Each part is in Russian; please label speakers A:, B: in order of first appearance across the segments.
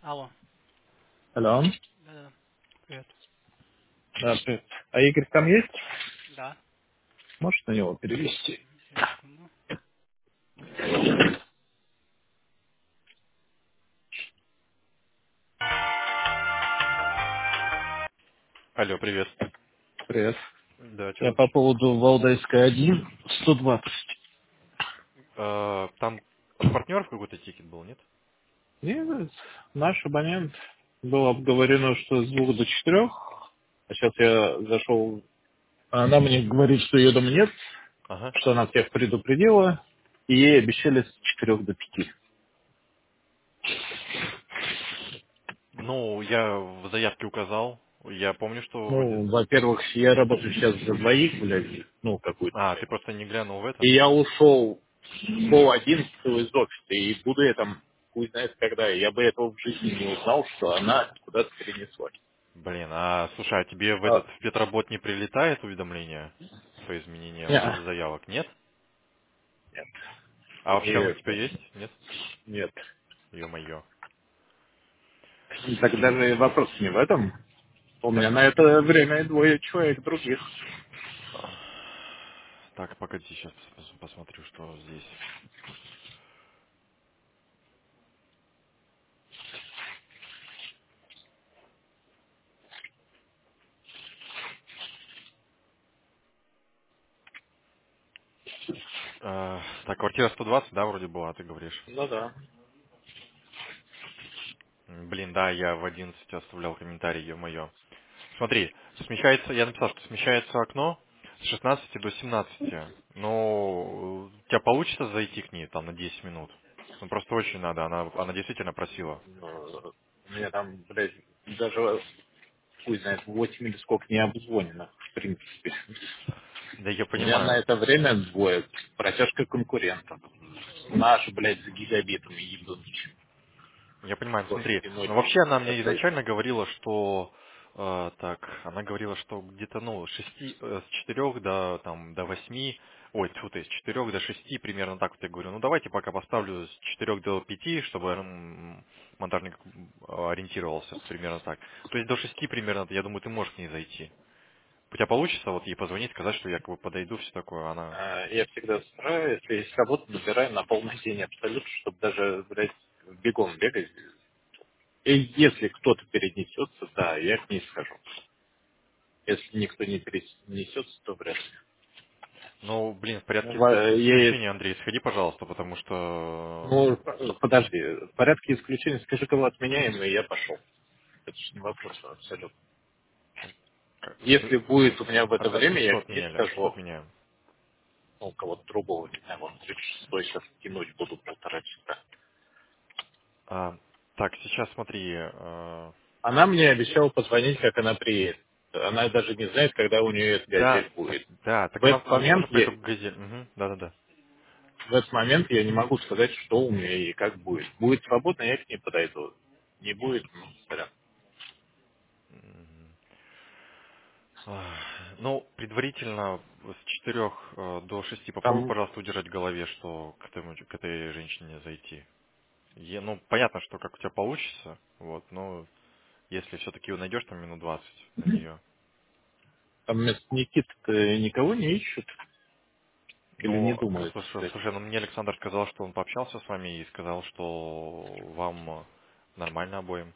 A: Алло.
B: Алло.
A: Да-да. Привет.
B: Да, привет. А Игорь там есть?
A: Да.
B: Можешь на него перевести?
A: Сейчас, секунду. Алло, привет.
B: Привет.
A: Да, что
B: Я
A: там?
B: по поводу Валдайской 1, 120.
A: Там от партнеров какой-то тикет был, нет?
B: Нет, наш абонент. Было обговорено, что с 2 до 4. А сейчас я зашел, а она мне говорит, что ее дома нет,
A: Ага.
B: что она всех предупредила, и ей обещали с 4 до 5.
A: Ну, я в заявке указал. Я помню, что вроде...
B: Ну, во-первых, я работаю сейчас за двоих, блядь, ну, какую-то
A: А, ты
B: часть.
A: просто не глянул в
B: И
A: это?
B: я ушел в пол 11 из офиса, и буду я там, хуй знает когда. Я бы этого в жизни не узнал, что она куда-то перенеслась.
A: Блин, слушай, а тебе в
B: А,
A: этот в Петработ не прилетает уведомление по изменениям
B: не,
A: заявок, нет?
B: нет.
A: А вообще оно у
B: И,
A: тебя есть? Нет?
B: нет.
A: Ё-моё.
B: И так даже вопрос не в этом. У
A: Так,
B: меня на это время двое человек других.
A: так, погоди, сейчас посмотрю, что здесь. Так, квартира 120, да, вроде была, ты говоришь?
B: Ну да.
A: Блин, да, я в 11 оставлял комментарий, ё-моё. Смотри, смещается, я написал, что смещается окно с 16 до 17. Но у тебя получится зайти к ней там на 10 минут? Ну просто очень надо, она действительно просила.
B: Ну, у меня там, блядь, даже, хуй знает, 8 или сколько не обзвонено, в принципе.
A: Да я
B: У меня на
A: понимаю,
B: это время двое. Протяжка конкурентов. Наш, блядь, за гигабитами ебануть.
A: я понимаю.
B: Просто
A: Смотри,
B: тянуть
A: ну вообще она мне
B: это.
A: изначально говорила, что она говорила, что где-то, ну, с 4 до 8, ой, тьфу ты, с 4 до 6 примерно так вот я говорю, ну давайте пока поставлю с 4 до 5, чтобы монтажник ориентировался примерно так. То есть до 6 примерно, я думаю, ты можешь к ней зайти. У тебя получится вот ей позвонить, сказать, что я как бы подойду, все такое, она...
B: Я всегда стараюсь, если есть работа, набираю на полный день абсолютно, чтобы даже, блядь, бегом бегать. И если кто-то перенесется, да, я к ней схожу. Если никто не перенесется, то вряд ли.
A: Ну, блин, в
B: Ну,
A: порядке
B: я,
A: исключения, Андрей, сходи, пожалуйста, потому что...
B: ну, подожди, в порядке исключения, скажи, кого отменяем, и я пошел. Это же не вопрос абсолютно. Если будет у меня в это время,
A: Что
B: я к ней
A: отменяли? Что
B: скажу.
A: отменяем?
B: Ну, кого-то другого, не знаю, вон 36 сейчас тянуть буду 1,5 часа.
A: А, так, сейчас смотри.
B: Она мне обещала позвонить, как она приедет. Она даже не знает, когда у нее эта
A: Да,
B: газель будет.
A: так
B: В
A: она
B: этот
A: тоже
B: момент я,
A: поеду к газель. Мгм, да-да-да.
B: в этот момент я не могу сказать, что у меня и как будет. Будет свободно, я к ней подойду. Не будет, ну, сорян.
A: Мгм. Ну, предварительно с 4 до 6 попробуй,
B: Там,
A: пожалуйста, удержать в голове, что к этой женщине зайти. Ну, понятно, что как у тебя получится, вот, но если все-таки найдешь там минут 20 на нее.
B: там вместо Никиты никого не ищут или не
A: Ну,
B: думают искать.
A: слушай, ну мне Александр сказал, что он пообщался с вами и сказал, что вам нормально обоим.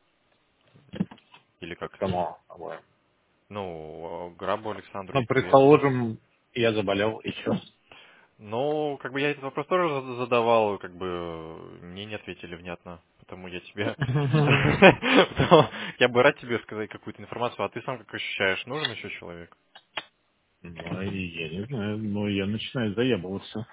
A: Или как это?
B: Кому? по-моему.
A: Ну, Грабу Александру
B: Ну,
A: и тебе.
B: предположим, я заболел, и что?
A: Ну, как бы я этот вопрос тоже задавал, как бы мне не ответили внятно, потому я тебе... Потому я бы рад тебе сказать какую-то информацию, а ты сам как ощущаешь, нужен еще человек?
B: Ну, я не знаю, но я начинаю заебываться.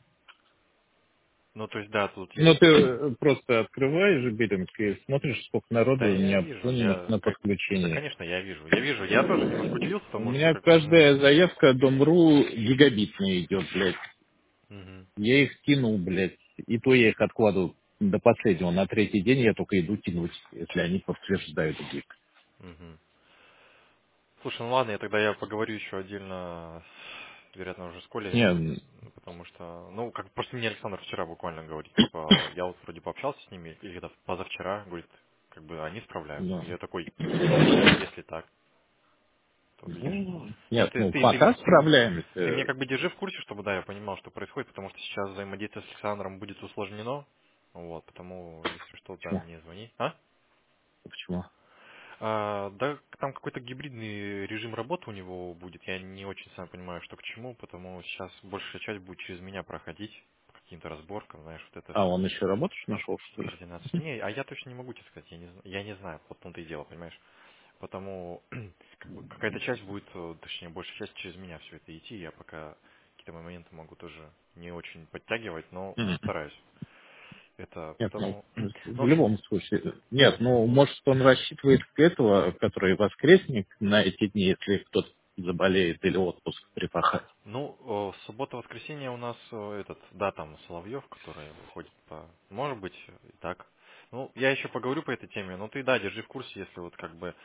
A: Ну, то есть, да, тут
B: Ну,
A: есть...
B: ты просто открываешь биллинг и смотришь, сколько
A: Да,
B: народу не
A: я вижу,
B: обзвоненных на
A: Да,
B: подключение.
A: конечно, я вижу. Я вижу. Я тоже немножко удивился,
B: У
A: потому что
B: меня
A: как бы, ну...
B: каждая заявка Дом.ру гигабитная идет, блядь.
A: Мгм,
B: Я их кинул, блядь, и то я их откладываю до последнего. На третий день я только иду тянуть, если они подтверждают гиг.
A: мгм. Слушай, ну ладно, я поговорю еще отдельно, вероятно, уже с Колей,
B: Не,
A: потому что, ну, как просто мне Александр вчера буквально говорит, типа, я вот вроде пообщался с ними, или это позавчера, говорит, как бы они справляются.
B: Ну,
A: Я такой, если так, то видишь. Ну,
B: нет, ну пока
A: ты меня
B: справляемся.
A: как бы держи в курсе, чтобы, да, я понимал, что происходит, потому что сейчас взаимодействие с Александром будет усложнено. Вот, потому, если что, да,
B: Почему?
A: мне звони. А?
B: Почему?
A: Да, там какой-то гибридный режим работы у него будет. Я не очень сам понимаю, что к чему, потому сейчас большая часть будет через меня проходить по каким-то разборкам, знаешь, вот это
B: А
A: все,
B: он еще работу нашел, что ли?
A: координация. Не, а я точно не могу тебе сказать, я не знаю, вот в том-то и дело, понимаешь. Потому как бы какая-то часть будет, точнее, большая часть через меня все это идти. Я пока какие-то моменты могу тоже не очень подтягивать, но
B: Мгм.
A: постараюсь. Это
B: Нет, ну,
A: потому... Ну, в
B: в
A: общем,
B: любом случае. Нет, ну, может, он рассчитывает к этого, который воскресник, на эти дни, если кто-то заболеет или отпуск припахать.
A: ну, суббота-воскресенье у нас этот, да, там Соловьев, который выходит по... Может быть, и так. Ну, я еще поговорю по этой теме, но ты, да, держи в курсе, если вот как бы...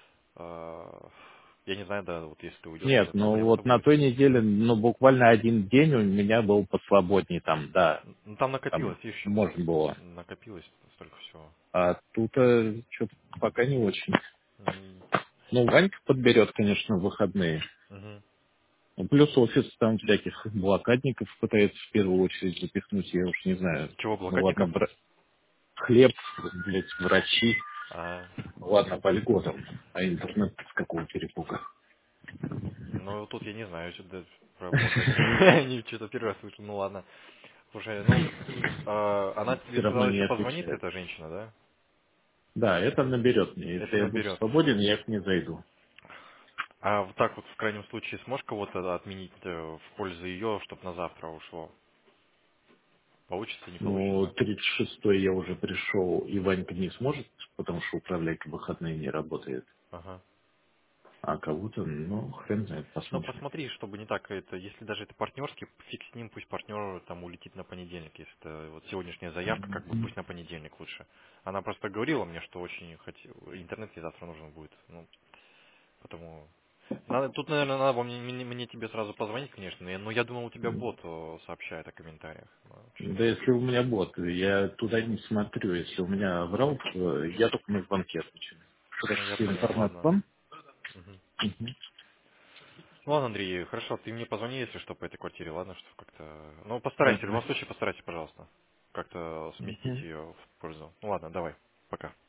A: Я не знаю, да, вот если ты уйдешь,
B: Нет,
A: тогда
B: ну
A: проблема-то
B: вот на
A: будет.
B: той неделе, ну, буквально один день у меня был посвободней там, да,
A: Ну, там
B: там
A: накопилось, видишь, сейчас
B: можно было.
A: накопилось столько всего.
B: А тут что-то пока не очень.
A: М,
B: Ну, Ванька подберет, конечно, в выходные.
A: мгм.
B: Ну, плюс офис там всяких блокадников пытается в первую очередь запихнуть, я уж не знаю.
A: Чего,
B: Ну ладно,
A: блокадников?
B: хлеб, блядь, врачи,
A: А,
B: ладно, по льготам, а интернет с какого перепуга.
A: ну, тут я не знаю, что про блокадники. Не что-то первый раз слышу, ну ладно. Слушай, ну, она тебе
B: Все равно
A: сказала,
B: не
A: если позвонит,
B: отвечает.
A: эта женщина, да?
B: Да, это наберет мне. Если
A: Это
B: я буду
A: наберет.
B: свободен, я к ней зайду.
A: А вот так вот в крайнем случае сможешь кого-то отменить в пользу ее, чтобы на завтра ушло? Получится, не
B: Ну,
A: получится?
B: 36-й я уже пришел, и Ванька не сможет, потому что управляйка в выходные не работает.
A: Ага.
B: А кого-то, ну, хрен знает,
A: Ну,
B: посмотрим.
A: посмотри, чтобы не так это, если даже это партнерский, фиг с ним, пусть партнер там улетит на понедельник, если это вот сегодняшняя заявка, как бы пусть на понедельник лучше. Она просто говорила мне, что очень хотел, интернет ей завтра нужен будет, ну, потому... тут, наверное, надо было мне тебе сразу позвонить, конечно, но я думал, у тебя бот сообщает о комментариях. Ну,
B: Да
A: что-то...
B: если у меня бот, я туда не смотрю. Если у меня врал, я только на звонки отвечаю.
A: Ну, я
B: Хорошо,
A: понял,
B: информацию
A: ладно.
B: вам?
A: Мгм.
B: Мгм.
A: Ну, ладно, Андрей, хорошо, ты мне позвони, если что, по этой квартире, ладно, что как-то... Ну, постарайся, в любом
B: Давай.
A: случае постарайся, пожалуйста, как-то сместить
B: Мгм.
A: ее в пользу. Ну, ладно, давай, пока.